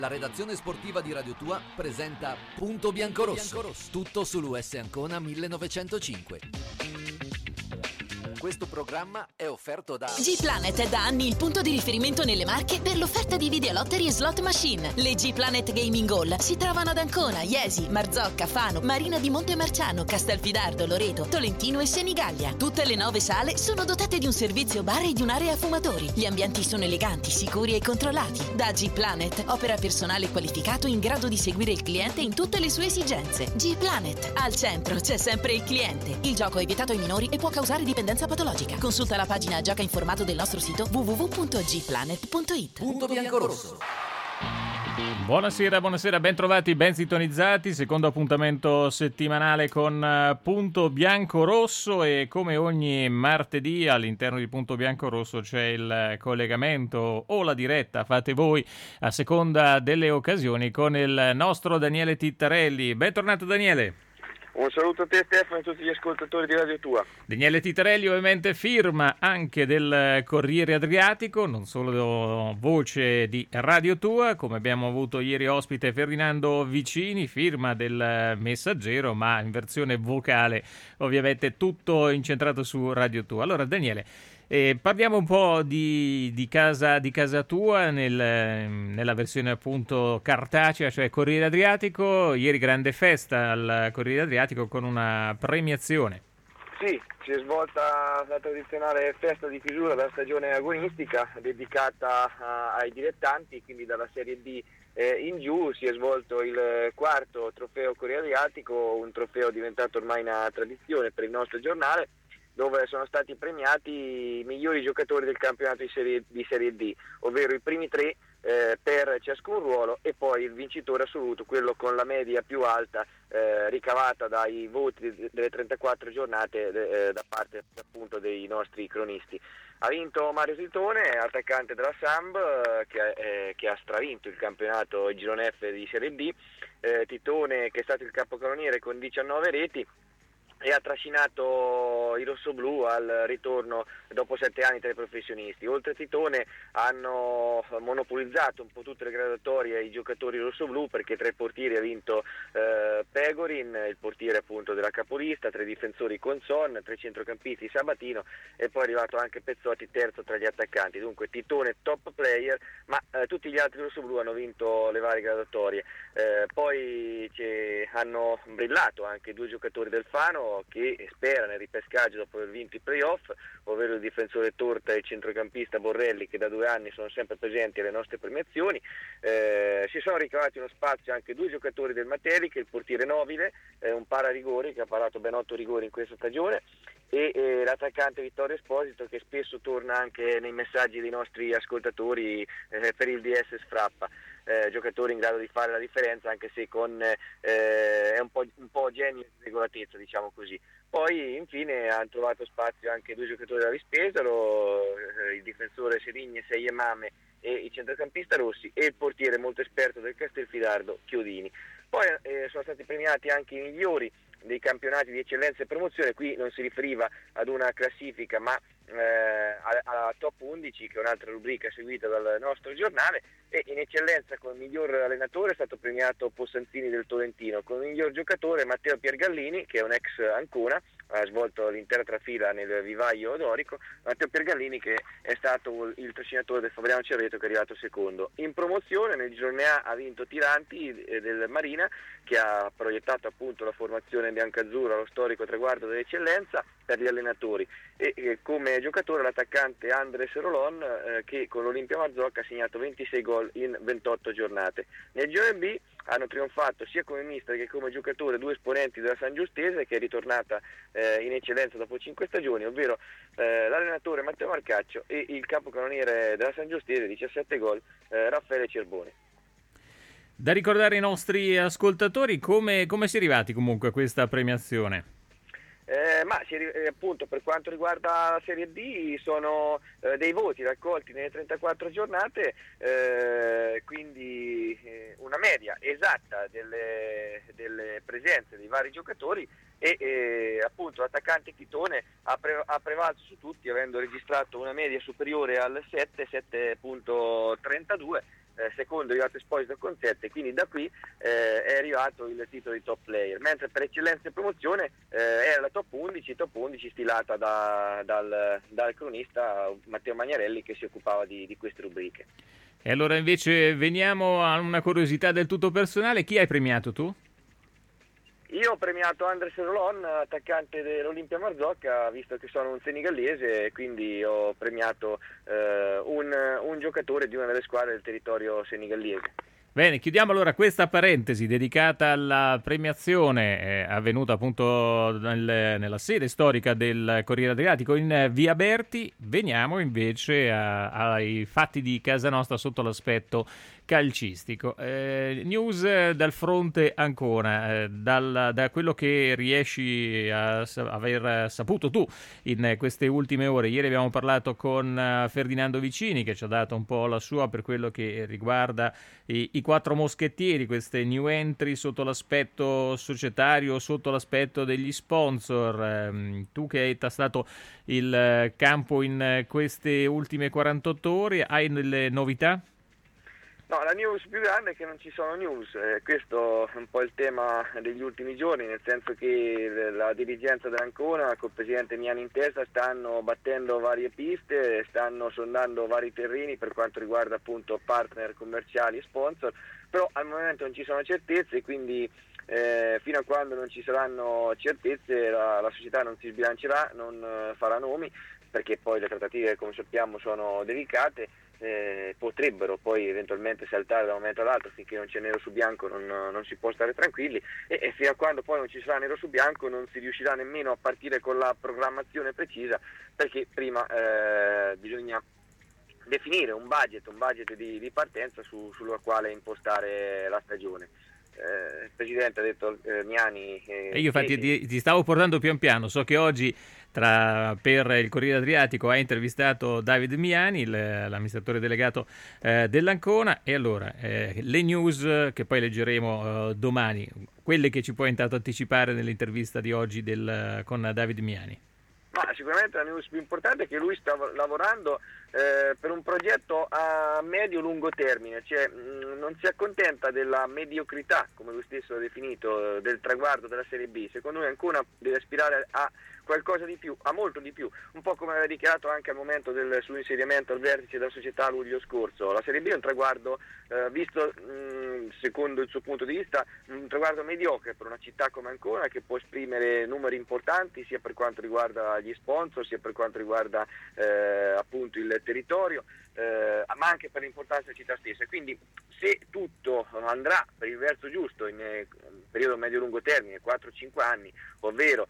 La redazione sportiva di Radio Tua presenta Punto Biancorosso. Tutto sull'US Ancona 1905. Questo programma è offerto da G-Planet è da anni il punto di riferimento nelle Marche per l'offerta di videolottery e slot machine. Le G-Planet Gaming Hall si trovano ad Ancona, Iesi, Marzocca, Fano, Marina di Montemarciano, Castelfidardo, Loreto, Tolentino e Senigallia. Tutte le 9 sale sono dotate di un servizio bar e di un'area fumatori. Gli ambienti sono eleganti, sicuri e controllati. Da G-Planet opera personale qualificato in grado di seguire il cliente in tutte le sue esigenze. G-Planet, al centro c'è sempre il cliente. Il gioco è vietato ai minori e può causare dipendenza patologica. Consulta la pagina Gioca Informato del nostro sito www.gplanet.it. Punto Biancorosso. Buonasera, ben trovati, ben sintonizzati. Secondo appuntamento settimanale con Punto Biancorosso, e come ogni martedì all'interno di Punto Biancorosso c'è il collegamento o la diretta, fate voi a seconda delle occasioni, con il nostro Daniele Tittarelli. Bentornato Daniele. Un saluto a te Stefano e a tutti gli ascoltatori di Radio Tua. Daniele Tittarelli ovviamente firma anche del Corriere Adriatico, non solo voce di Radio Tua, come abbiamo avuto ieri ospite Ferdinando Vicini, firma del Messaggero, ma in versione vocale, ovviamente tutto incentrato su Radio Tua. Allora Daniele, parliamo un po' di casa tua nella versione appunto cartacea, cioè Corriere Adriatico. Ieri grande festa al Corriere Adriatico con una premiazione. Sì, si è svolta la tradizionale festa di chiusura della stagione agonistica dedicata ai dilettanti, quindi dalla Serie D in giù. Si è svolto il quarto trofeo Corriere Adriatico, un trofeo diventato ormai una tradizione per il nostro giornale, dove sono stati premiati i migliori giocatori del campionato di Serie D, ovvero i primi 3 per ciascun ruolo, e poi il vincitore assoluto, quello con la media più alta ricavata dai voti delle 34 giornate da parte appunto dei nostri cronisti. Ha vinto Mario Titone, attaccante della Samb, che ha stravinto il campionato, il girone F di Serie D. Titone, che è stato il capocannoniere con 19 reti, e ha trascinato i rossoblù al ritorno dopo 7 anni tra i professionisti. Oltre a Titone hanno monopolizzato un po' tutte le graduatorie i giocatori rossoblù, perché tra i portieri ha vinto Pegorin, il portiere appunto della capolista, 3 difensori Conson, 3 centrocampisti Sabatino, e poi è arrivato anche Pezzotti terzo tra gli attaccanti. Dunque Titone top player, ma tutti gli altri rossoblù hanno vinto le varie graduatorie. Poi hanno brillato anche 2 giocatori del Fano che spera nel ripescaggio dopo aver vinto i playoff, ovvero il difensore Torta e il centrocampista Borrelli, che da 2 anni sono sempre presenti alle nostre premiazioni. Si sono ricavati uno spazio anche 2 giocatori del Matelica, il portiere Nobile, un pararigori che ha parato ben 8 rigori in questa stagione, e l'attaccante Vittorio Esposito, che spesso torna anche nei messaggi dei nostri ascoltatori per il DS Sfrappa. Giocatori in grado di fare la differenza, anche se è un po' genio di regolatezza, diciamo così. Poi infine hanno trovato spazio anche 2 giocatori della Vispesaro, il difensore Serigne Seiemame e il centrocampista Rossi, e il portiere molto esperto del Castelfidardo Chiodini. Poi sono stati premiati anche i migliori dei campionati di eccellenza e promozione. Qui non si riferiva ad una classifica, ma alla top 11, che è un'altra rubrica seguita dal nostro giornale. E in eccellenza con il miglior allenatore è stato premiato Possanzini del Tolentino, con il miglior giocatore Matteo Piergallini, che è un ex Ancona, ha svolto l'intera trafila nel vivaio dorico. Matteo Piergallini, che è stato il trascinatore del Fabriano Cerreto, che è arrivato secondo. In promozione nel girone A ha vinto Tiranti del Marina, che ha proiettato appunto la formazione biancazzurra allo storico traguardo dell'eccellenza per gli allenatori, e come giocatore l'attaccante Andres Rolon, che con l'Olimpia Marzocca ha segnato 26 gol in 28 giornate. Nel girone B hanno trionfato sia come mister che come giocatore 2 esponenti della San Giustese, che è ritornata in eccellenza dopo 5 stagioni, ovvero l'allenatore Matteo Marcaccio e il capocannoniere della San Giustese, 17 gol, Raffaele Cerboni. Da ricordare ai nostri ascoltatori come si è arrivati comunque a questa premiazione. Appunto, per quanto riguarda la Serie D sono dei voti raccolti nelle 34 giornate, quindi una media esatta delle presenze dei vari giocatori, e appunto l'attaccante Titone ha prevalso su tutti, avendo registrato una media superiore al 7.32. secondo è arrivato Esposito con 7, quindi da qui è arrivato il titolo di top player, mentre per eccellenza e promozione era la top 11 stilata dal cronista Matteo Magnarelli, che si occupava di queste rubriche. E allora invece veniamo a una curiosità del tutto personale: chi hai premiato tu? Io ho premiato Andres Rolon, attaccante dell'Olimpia Marzocca, visto che sono un senegallese, quindi ho premiato un giocatore di una delle squadre del territorio senegallese. Bene, chiudiamo allora questa parentesi dedicata alla premiazione avvenuta appunto nella sede storica del Corriere Adriatico in Via Berti. Veniamo invece ai fatti di casa nostra sotto l'aspetto calcistico. News dal fronte Ancona, da quello che riesci a aver saputo tu in queste ultime ore. Ieri abbiamo parlato con Ferdinando Vicini, che ci ha dato un po' la sua per quello che riguarda i quattro moschettieri, queste new entry sotto l'aspetto societario, sotto l'aspetto degli sponsor. Tu che hai tastato il campo in queste ultime 48 ore, hai delle novità? No, la news più grande è che non ci sono news, questo è un po' il tema degli ultimi giorni, nel senso che la dirigenza dell'Ancona col presidente Miani in testa stanno battendo varie piste, stanno sondando vari terreni per quanto riguarda appunto partner commerciali e sponsor, però al momento non ci sono certezze, quindi fino a quando non ci saranno certezze la società non si sbilancerà, non farà nomi, perché poi le trattative, come sappiamo, sono delicate. Potrebbero poi eventualmente saltare da un momento all'altro, finché non c'è nero su bianco non si può stare tranquilli, e fino a quando poi non ci sarà nero su bianco non si riuscirà nemmeno a partire con la programmazione precisa, perché prima bisogna definire un budget di partenza sulla quale impostare la stagione. Il presidente ha detto Miani e io infatti ti stavo portando pian piano. So che oggi per il Corriere Adriatico ha intervistato David Miani, l'amministratore delegato dell'Ancona, e allora le news che poi leggeremo domani, quelle che ci puoi intanto anticipare nell'intervista di oggi con David Miani. Ma sicuramente la news più importante è che lui sta lavorando per un progetto a medio-lungo termine, cioè non si accontenta della mediocrità, come lui stesso ha definito, del traguardo della Serie B. Secondo lui ancora deve aspirare a qualcosa di più, a molto di più, un po' come aveva dichiarato anche al momento del suo insediamento al vertice della società luglio scorso. La Serie B è un traguardo visto secondo il suo punto di vista un traguardo mediocre per una città come Ancona, che può esprimere numeri importanti sia per quanto riguarda gli sponsor, sia per quanto riguarda appunto il territorio, ma anche per l'importanza della città stessa. Quindi se tutto andrà per il verso giusto in periodo medio-lungo termine, 4-5 anni, ovvero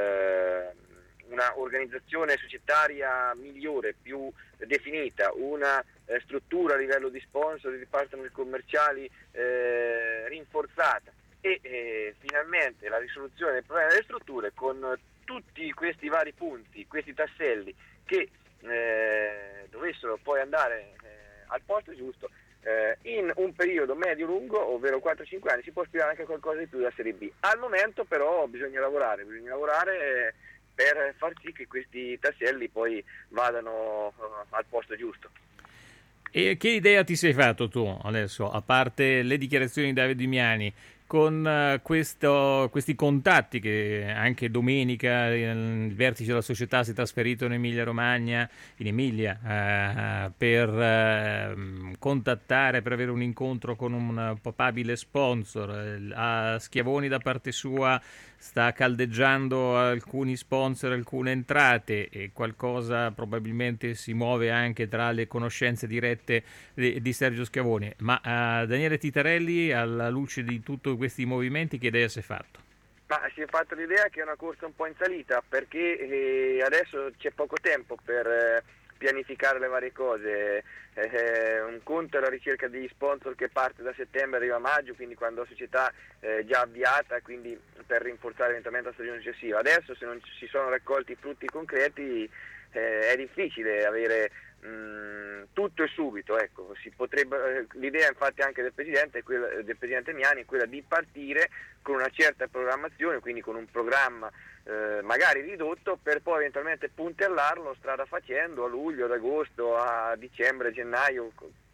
una organizzazione societaria migliore, più definita, una struttura a livello di sponsor, di partner commerciali rinforzata e finalmente la risoluzione del problema delle strutture, con tutti questi vari punti, questi tasselli che dovessero poi andare al posto giusto, in un periodo medio-lungo, ovvero 4-5 anni, si può aspirare anche a qualcosa di più della Serie B. Al momento però bisogna lavorare per far sì che questi tasselli poi vadano al posto giusto. E che idea ti sei fatto tu adesso, a parte le dichiarazioni di David Miani, con questi contatti che anche domenica il vertice della società si è trasferito in Emilia-Romagna, in Emilia, per contattare, per avere un incontro con un papabile sponsor. A Schiavoni da parte sua sta caldeggiando alcuni sponsor, alcune entrate, e qualcosa probabilmente si muove anche tra le conoscenze dirette di Sergio Schiavoni. Ma Daniele Titarelli, alla luce di tutti questi movimenti, che idea si è fatto? Ma si è fatto l'idea che è una corsa un po' in salita, perché adesso c'è poco tempo per pianificare le varie cose. Un conto è la ricerca degli sponsor che parte da settembre e arriva a maggio, quindi quando la società è già avviata, quindi per rinforzare eventualmente la stagione successiva. Adesso, se non si sono raccolti frutti concreti, è difficile avere tutto e subito, ecco. L'idea infatti anche del presidente Miani è quella di partire con una certa programmazione, quindi con un programma magari ridotto, per poi eventualmente puntellarlo strada facendo a luglio, ad agosto, a dicembre, gennaio,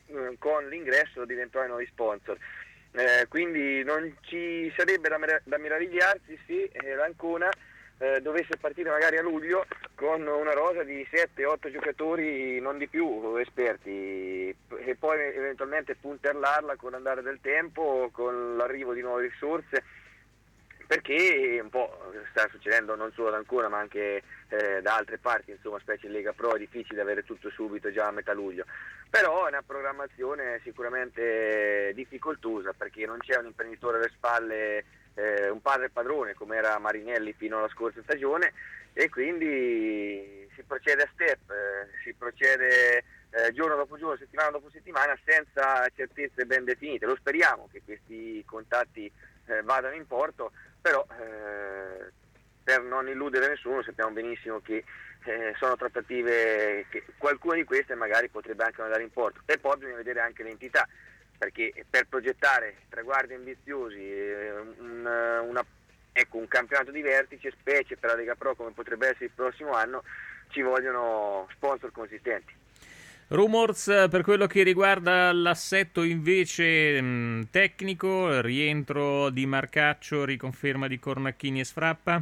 con l'ingresso di eventuali nuovi sponsor. Quindi non ci sarebbe da meravigliarsi se l'Ancona dovesse partire magari a luglio con una rosa di 7-8 giocatori, non di più, esperti, e poi eventualmente puntellarla con l'andare del tempo, con l'arrivo di nuove risorse, perché un po' sta succedendo non solo ad Ancona ma anche da altre parti, insomma, specie in Lega Pro è difficile avere tutto subito già a metà luglio, però è una programmazione sicuramente difficoltosa, perché non c'è un imprenditore alle spalle, un padre padrone come era Marinelli fino alla scorsa stagione, e quindi si procede a step, si procede giorno dopo giorno, settimana dopo settimana, senza certezze ben definite. Lo speriamo che questi contatti vadano in porto, però per non illudere nessuno sappiamo benissimo che sono trattative che qualcuna di queste magari potrebbe anche andare in porto, e poi bisogna vedere anche l'entità, perché per progettare traguardi ambiziosi, un campionato di vertice, specie per la Lega Pro come potrebbe essere il prossimo anno, ci vogliono sponsor consistenti. Rumors per quello che riguarda l'assetto invece tecnico, rientro di Marcaccio, riconferma di Cornacchini e Sfrappa?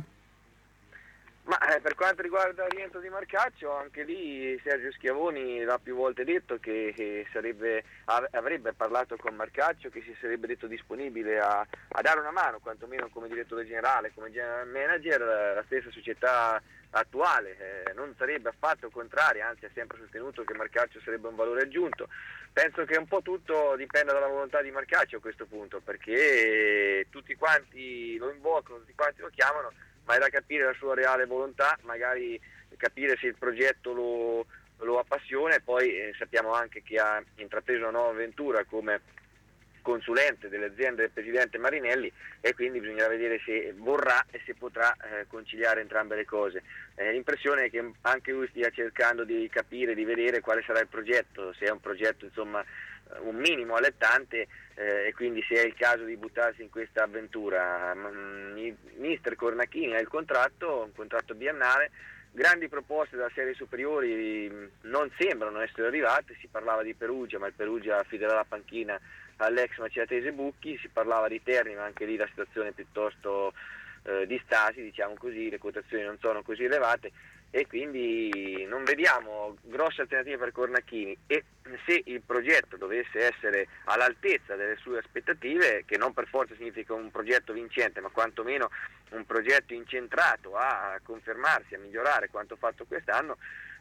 Ma per quanto riguarda il rientro di Marcaccio, anche lì Sergio Schiavoni l'ha più volte detto che avrebbe parlato con Marcaccio, che si sarebbe detto disponibile a dare una mano, quantomeno come direttore generale, come general manager, la stessa società attuale, non sarebbe affatto contraria, anzi ha sempre sostenuto che Marcaccio sarebbe un valore aggiunto. Penso che un po' tutto dipenda dalla volontà di Marcaccio a questo punto, perché tutti quanti lo invocano, tutti quanti lo chiamano, ma è da capire la sua reale volontà, magari capire se il progetto lo appassiona, e poi sappiamo anche che ha intrapreso una nuova avventura come consulente delle aziende del presidente Marinelli, e quindi bisognerà vedere se vorrà e se potrà conciliare entrambe le cose. L'impressione è che anche lui stia cercando di capire, di vedere quale sarà il progetto, se è un progetto insomma un minimo allettante, e quindi se è il caso di buttarsi in questa avventura. Mister Cornacchini ha un contratto biennale, grandi proposte da serie superiori non sembrano essere arrivate, si parlava di Perugia, ma il Perugia affiderà la panchina all'ex maceratese Bucchi, si parlava di Terni, ma anche lì la situazione è piuttosto di stasi, diciamo così, le quotazioni non sono così elevate, e quindi non vediamo grosse alternative per Cornacchini, e se il progetto dovesse essere all'altezza delle sue aspettative, che non per forza significa un progetto vincente, ma quantomeno un progetto incentrato a confermarsi, a migliorare quanto fatto quest'anno,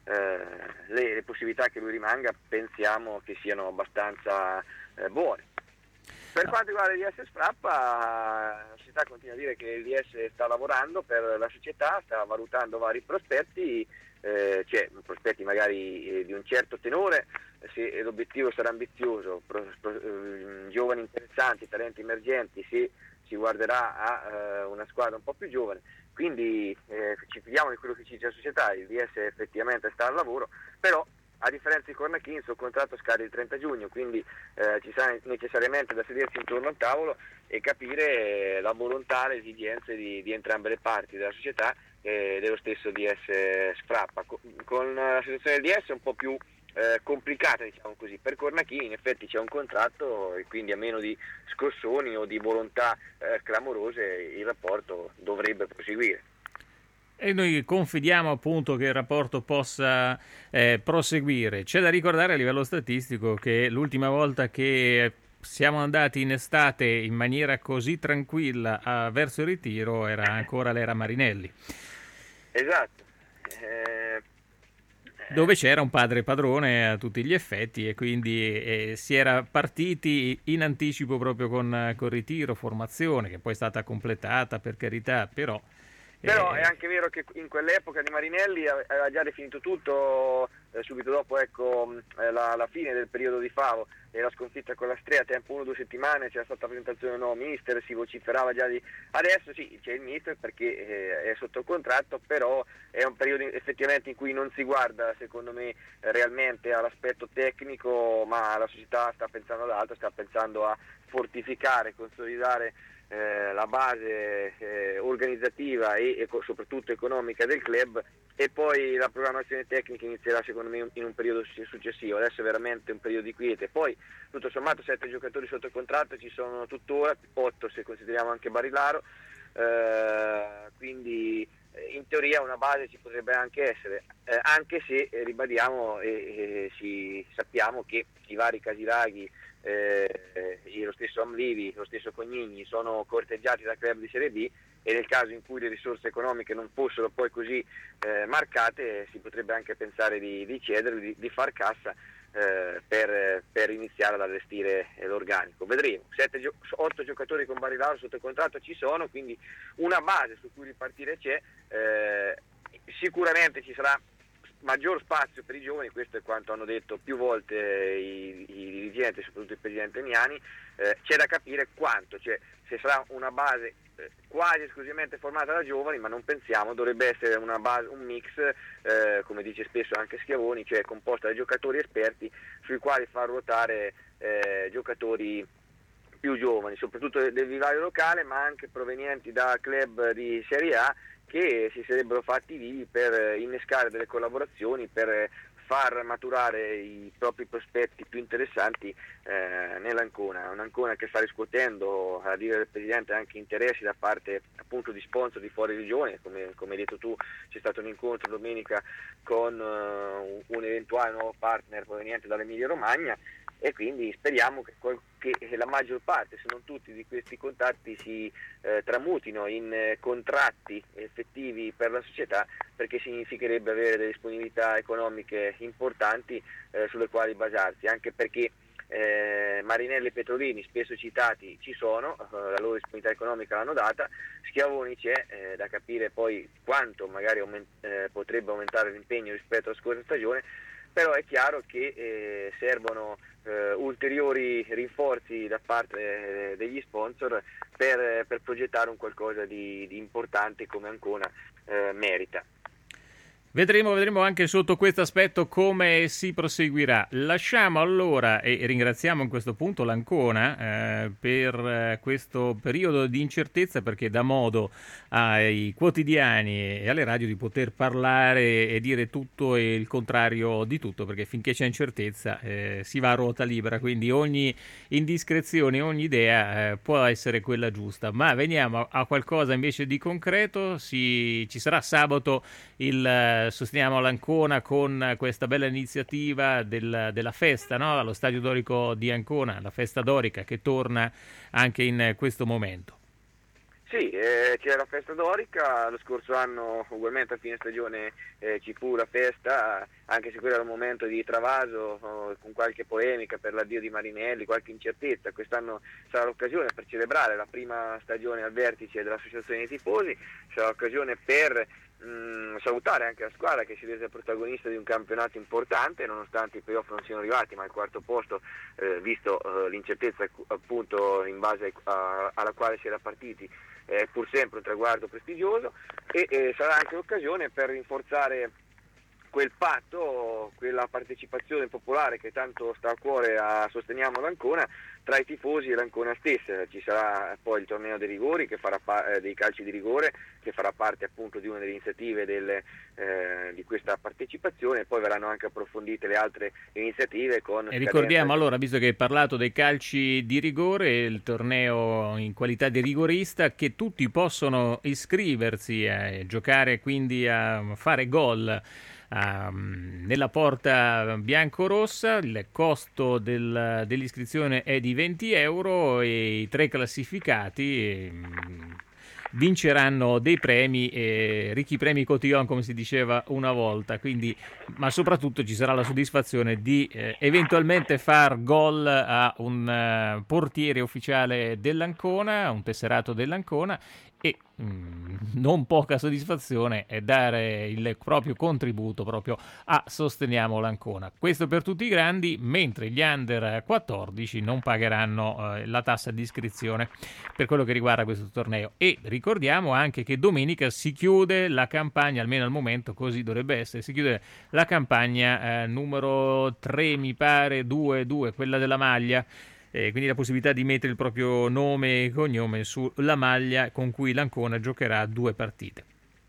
le possibilità che lui rimanga pensiamo che siano abbastanza buone. Per quanto riguarda l'IS Sfrappa, la società continua a dire che l'IS sta lavorando per la società, sta valutando vari prospetti, prospetti magari di un certo tenore, se l'obiettivo sarà ambizioso, giovani interessanti, talenti emergenti, se si guarderà a una squadra un po' più giovane. Quindi ci fidiamo di quello che ci dice la società, il DS effettivamente sta al lavoro, però a differenza di Cornacchini il suo contratto scade il 30 giugno, quindi ci sarà necessariamente da sedersi intorno al tavolo e capire la volontà, le esigenze di entrambe le parti della società e dello stesso DS Sfrappa. Con la situazione del DS è un po' più complicata, diciamo così. Per Cornacchini in effetti c'è un contratto e quindi a meno di scossoni o di volontà clamorose il rapporto dovrebbe proseguire. E noi confidiamo appunto che il rapporto possa proseguire. C'è da ricordare a livello statistico che l'ultima volta che siamo andati in estate in maniera così tranquilla verso il ritiro era ancora l'era Marinelli. Esatto. Dove c'era un padre padrone a tutti gli effetti e quindi si era partiti in anticipo proprio con ritiro, formazione, che poi è stata completata per carità, però è anche vero che in quell'epoca di Marinelli aveva già definito tutto, subito dopo la fine del periodo di Favo e la sconfitta con la Strea, tempo 1 o 2 settimane, c'era stata la presentazione del nuovo mister, si vociferava già di adesso sì c'è il mister perché è sotto contratto, però è un periodo effettivamente in cui non si guarda secondo me realmente all'aspetto tecnico, ma la società sta pensando ad altro, sta pensando a fortificare, consolidare la base organizzativa e soprattutto economica del club, e poi la programmazione tecnica inizierà secondo me in un periodo successivo. Adesso è veramente un periodo di quiete, poi tutto sommato 7 giocatori sotto contratto ci sono tuttora, 8 se consideriamo anche Barilaro, quindi in teoria una base ci potrebbe anche essere, anche se ribadiamo sappiamo che i vari Casiraghi, lo stesso Amlivi, lo stesso Cognigni sono corteggiati da club di Serie B, e nel caso in cui le risorse economiche non fossero poi così marcate, si potrebbe anche pensare di cederli, di far cassa per iniziare ad allestire l'organico. Vedremo. 8 giocatori con Barilaro sotto contratto ci sono, quindi una base su cui ripartire c'è. Sicuramente ci sarà maggior spazio per i giovani, questo è quanto hanno detto più volte i dirigenti, soprattutto il presidente Miani. C'è da capire quanto, cioè se sarà una base quasi esclusivamente formata da giovani, ma non pensiamo, dovrebbe essere una base, un mix, come dice spesso anche Schiavoni, cioè composta da giocatori esperti sui quali far ruotare giocatori più giovani, soprattutto del vivaio locale, ma anche provenienti da club di Serie A che si sarebbero fatti vivi per innescare delle collaborazioni, per far maturare i propri prospetti più interessanti nell'Ancona. Un'Ancona che sta riscuotendo, a dire del Presidente, anche interessi da parte appunto di sponsor di fuori regione, come hai detto tu. C'è stato un incontro domenica con un eventuale nuovo partner proveniente dall'Emilia Romagna, e quindi speriamo che la maggior parte, se non tutti, di questi contatti si tramutino in contratti effettivi per la società, perché significherebbe avere delle disponibilità economiche importanti sulle quali basarsi, anche perché Marinelli e Petrolini, spesso citati, ci sono, la loro disponibilità economica l'hanno data. Schiavoni c'è, da capire poi quanto magari potrebbe aumentare l'impegno rispetto alla scorsa stagione, però è chiaro che servono ulteriori rinforzi da parte degli sponsor per progettare un qualcosa di importante come Ancona merita. Vedremo anche sotto questo aspetto come si proseguirà. Lasciamo allora e ringraziamo in questo punto l'Ancona per questo periodo di incertezza, perché dà modo ai quotidiani e alle radio di poter parlare e dire tutto e il contrario di tutto, perché finché c'è incertezza si va a ruota libera, quindi ogni indiscrezione, ogni idea può essere quella giusta. Ma veniamo a qualcosa invece di concreto. Ci sarà sabato il Sosteniamo l'Ancona con questa bella iniziativa della festa, no? Allo Stadio Dorico di Ancona, la festa dorica che torna anche in questo momento. Sì, c'è la festa dorica, lo scorso anno ugualmente a fine stagione ci fu la festa, anche se quello era un momento di travaso, con qualche polemica per l'addio di Marinelli, qualche incertezza. Quest'anno sarà l'occasione per celebrare la prima stagione al vertice dell'Associazione dei Tifosi, sarà l'occasione per salutare anche la squadra che si è resa protagonista di un campionato importante, nonostante i playoff non siano arrivati, ma al quarto posto, visto l'incertezza appunto in base alla quale si era partiti, è pur sempre un traguardo prestigioso, e sarà anche l'occasione per rinforzare quel patto, quella partecipazione popolare che tanto sta a cuore a Sosteniamo l'Ancona tra i tifosi e l'Ancona stessa. Ci sarà poi il torneo dei rigori, che farà dei calci di rigore, che farà parte appunto di una delle iniziative di questa partecipazione, e poi verranno anche approfondite le altre iniziative con... E ricordiamo allora, visto che hai parlato dei calci di rigore, il torneo in qualità di rigorista, che tutti possono iscriversi a giocare, quindi a fare gol nella porta bianco-rossa. Il costo dell'iscrizione è di 20 euro e i 3 classificati vinceranno dei premi, ricchi premi cotillon, come si diceva una volta, quindi, ma soprattutto ci sarà la soddisfazione di eventualmente far gol a un portiere ufficiale dell'Ancona, un tesserato dell'Ancona, e non poca soddisfazione è dare il proprio contributo proprio a Sosteniamo l'Ancona. Questo per tutti i grandi, mentre gli under 14 non pagheranno la tassa di iscrizione per quello che riguarda questo torneo. E ricordiamo anche che domenica si chiude la campagna, almeno al momento così dovrebbe essere, si chiude la campagna numero 3, mi pare, 2, quella della maglia, quindi la possibilità di mettere il proprio nome e cognome sulla maglia con cui l'Ancona giocherà 2 partite.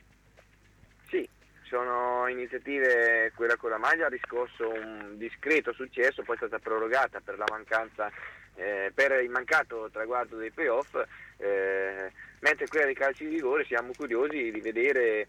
Sì, sono iniziative, quella con la maglia ha riscosso un discreto successo, poi è stata prorogata per la mancanza, per il mancato traguardo dei playoff, mentre quella dei calci di rigore siamo curiosi di vedere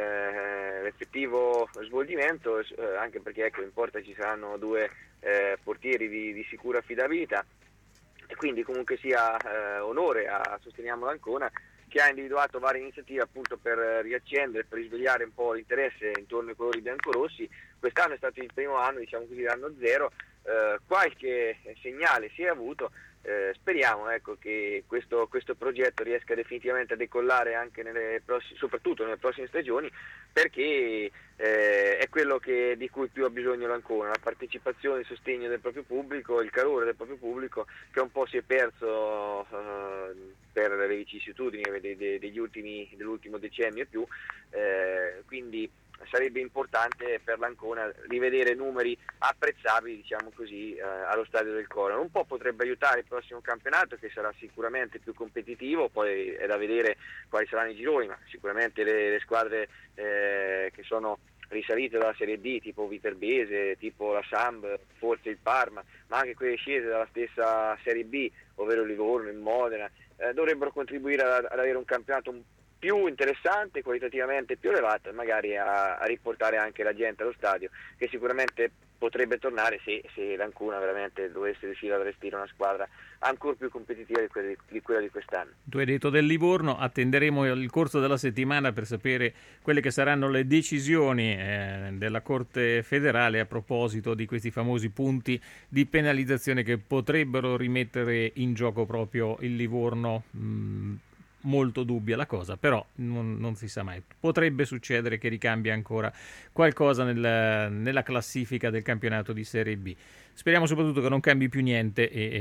l'effettivo svolgimento, anche perché ecco, in porta ci saranno 2 portieri di sicura affidabilità, e quindi comunque sia onore a Sosteniamo l'Ancona, che ha individuato varie iniziative appunto per riaccendere, per risvegliare un po' l'interesse intorno ai colori biancorossi. Quest'anno è stato il primo anno, diciamo così, l'anno zero, qualche segnale si è avuto, speriamo ecco, che questo progetto riesca definitivamente a decollare anche soprattutto nelle prossime stagioni, perché è quello di cui più ha bisogno l'Ancona, la partecipazione, il sostegno del proprio pubblico, il calore del proprio pubblico, che un po' si è perso per le vicissitudini dell'ultimo decennio e più, quindi sarebbe importante per l'Ancona rivedere numeri apprezzabili, diciamo così, allo stadio del Coro. Un po' potrebbe aiutare il prossimo campionato, che sarà sicuramente più competitivo, poi è da vedere quali saranno i gironi, ma sicuramente le squadre che sono risalite dalla Serie D, tipo Viterbese, tipo la Samb, forse il Parma, ma anche quelle scese dalla stessa Serie B, ovvero il Livorno, il Modena, dovrebbero contribuire ad avere un campionato più interessante, qualitativamente più elevato, e magari a riportare anche la gente allo stadio, che sicuramente potrebbe tornare se l'Ancona veramente dovesse riuscire a rivestire una squadra ancora più competitiva di quella di quest'anno. Tu hai detto del Livorno, attenderemo il corso della settimana per sapere quelle che saranno le decisioni della Corte federale a proposito di questi famosi punti di penalizzazione che potrebbero rimettere in gioco proprio il Livorno. Molto dubbia la cosa, però non si sa mai. Potrebbe succedere che ricambi ancora qualcosa nella classifica del campionato di Serie B. Speriamo soprattutto che non cambi più niente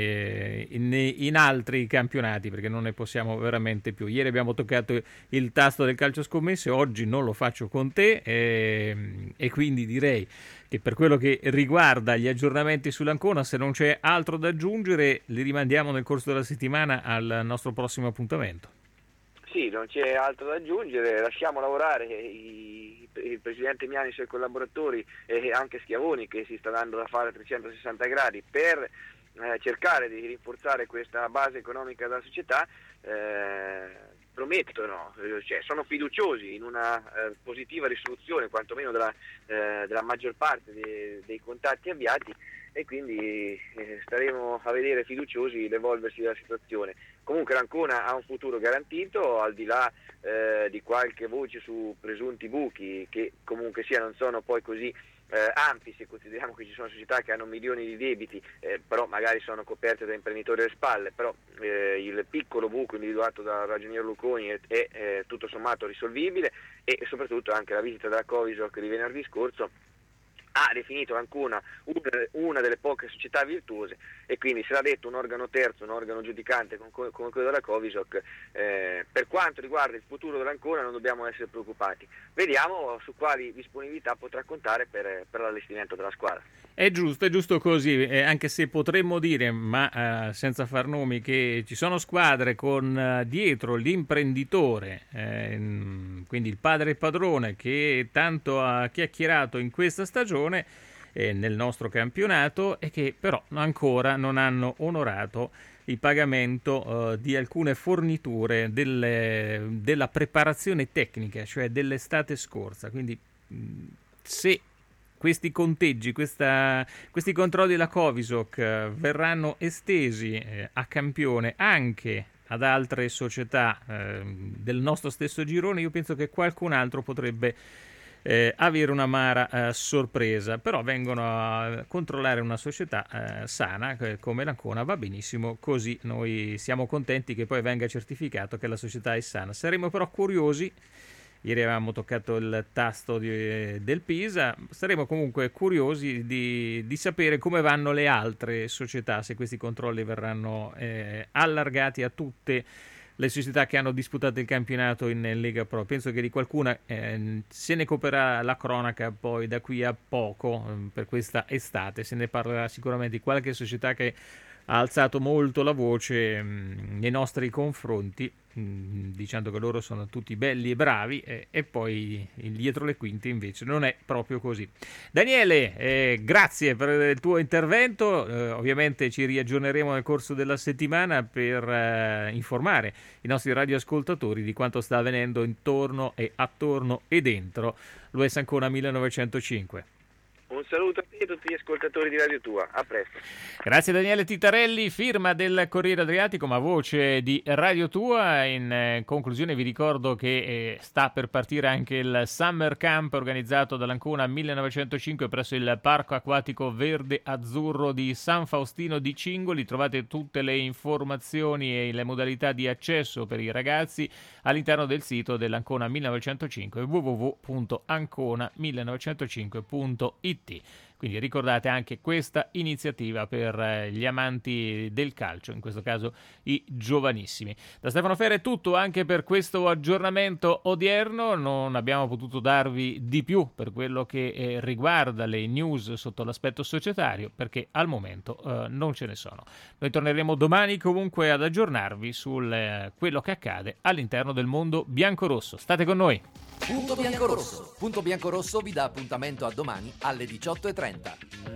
in altri campionati, perché non ne possiamo veramente più. Ieri abbiamo toccato il tasto del calcio scommesse, oggi non lo faccio con te, e quindi direi che per quello che riguarda gli aggiornamenti sull'Ancona, se non c'è altro da aggiungere, li rimandiamo nel corso della settimana al nostro prossimo appuntamento. Sì, non c'è altro da aggiungere, lasciamo lavorare il presidente Miani e i suoi collaboratori, e anche Schiavoni, che si sta dando da fare a 360 gradi per cercare di rinforzare questa base economica della società. Promettono, sono fiduciosi in una positiva risoluzione quantomeno della maggior parte dei contatti avviati, e quindi staremo a vedere fiduciosi l'evolversi della situazione. Comunque l'Ancona ha un futuro garantito, al di là di qualche voce su presunti buchi, che comunque sia non sono poi così ampi, se consideriamo che ci sono società che hanno milioni di debiti, però magari sono coperte da imprenditori alle spalle, però il piccolo buco individuato dal ragionier Luconi è tutto sommato risolvibile, e soprattutto anche la visita della Covisoc di venerdì scorso ha definito l'Ancona una delle poche società virtuose, e quindi sarà detto un organo terzo, un organo giudicante come quello della Covisoc. Per quanto riguarda il futuro dell'Ancona non dobbiamo essere preoccupati, vediamo su quali disponibilità potrà contare per l'allestimento della squadra. È giusto così, anche se potremmo dire, ma senza far nomi, che ci sono squadre con dietro l'imprenditore, quindi il padre e padrone, che tanto ha chiacchierato in questa stagione nel nostro campionato, e che però ancora non hanno onorato il pagamento di alcune forniture della preparazione tecnica, cioè dell'estate scorsa. Quindi se questi conteggi, questi controlli della Covisoc verranno estesi a campione anche ad altre società del nostro stesso girone, io penso che qualcun altro potrebbe avere un'amara sorpresa. Però vengono a controllare una società sana come l'Ancona, va benissimo così, noi siamo contenti che poi venga certificato che la società è sana. Saremo però curiosi. Ieri avevamo toccato il tasto del Pisa, saremo comunque curiosi di sapere come vanno le altre società, se questi controlli verranno allargati a tutte le società che hanno disputato il campionato in Lega Pro. Penso che di qualcuna se ne coprirà la cronaca poi da qui a poco, per questa estate. Se ne parlerà sicuramente di qualche società che ha alzato molto la voce nei nostri confronti, dicendo che loro sono tutti belli e bravi, e poi dietro le quinte invece non è proprio così. Daniele, grazie per il tuo intervento, ovviamente ci riaggiorneremo nel corso della settimana per informare i nostri radioascoltatori di quanto sta avvenendo intorno e attorno e dentro l'US Ancona 1905. Un saluto a te e a tutti gli ascoltatori di Radio Tua, a presto. Grazie Daniele Titarelli, firma del Corriere Adriatico ma voce di Radio Tua. In conclusione vi ricordo che sta per partire anche il Summer Camp organizzato dall'Ancona 1905 presso il Parco Acquatico Verde Azzurro di San Faustino di Cingoli. Trovate tutte le informazioni e le modalità di accesso per i ragazzi all'interno del sito dell'Ancona 1905 www.ancona1905.it. Quindi ricordate anche questa iniziativa per gli amanti del calcio, in questo caso i giovanissimi. Da Stefano Ferre è tutto anche per questo aggiornamento odierno, non abbiamo potuto darvi di più per quello che riguarda le news sotto l'aspetto societario, perché al momento non ce ne sono. Noi torneremo domani comunque ad aggiornarvi su quello che accade all'interno del mondo biancorosso. State con noi. Punto Biancorosso. Punto Biancorosso vi dà appuntamento a domani alle 18:30.